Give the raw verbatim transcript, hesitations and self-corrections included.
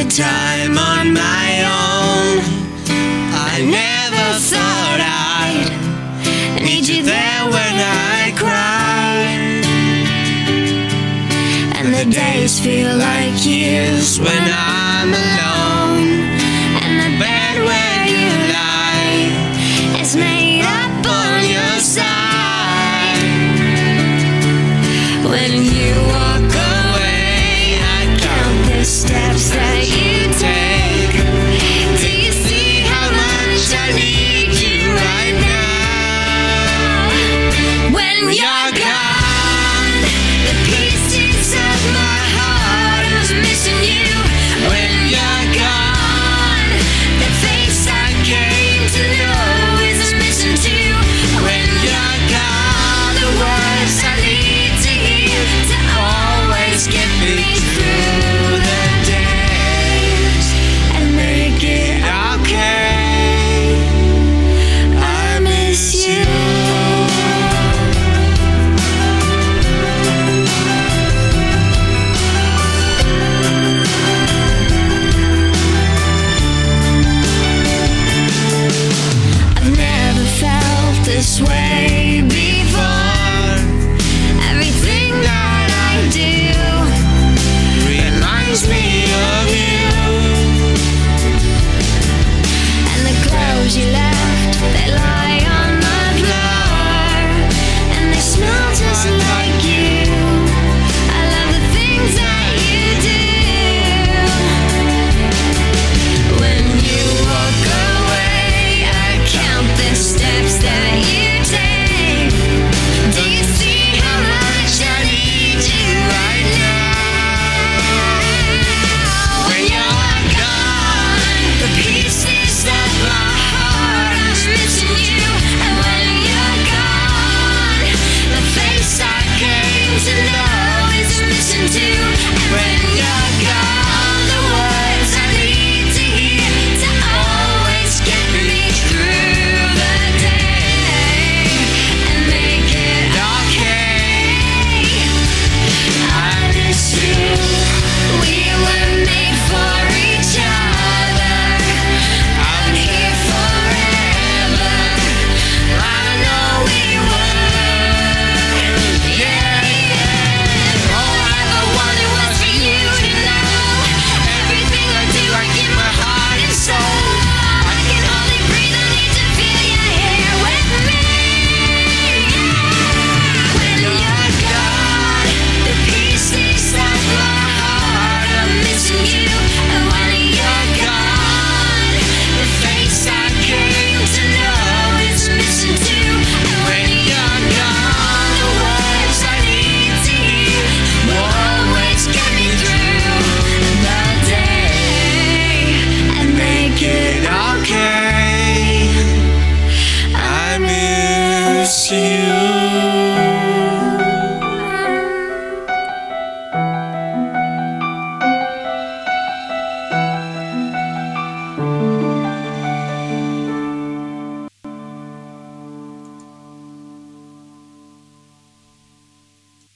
time on my own. I never thought I'd need you there when I cry, and the days feel like years when I'm alone, and the bed where you lie is made up on your side. When you walk away, I count the steps that you take. Do you see how much I need you right now? When you're gone, the pieces of my heart is missing you. When you're gone, the face I came to know is missing too. When you're gone, the words I need to hear to always get me through the days and make it okay. I miss you. I've never felt this way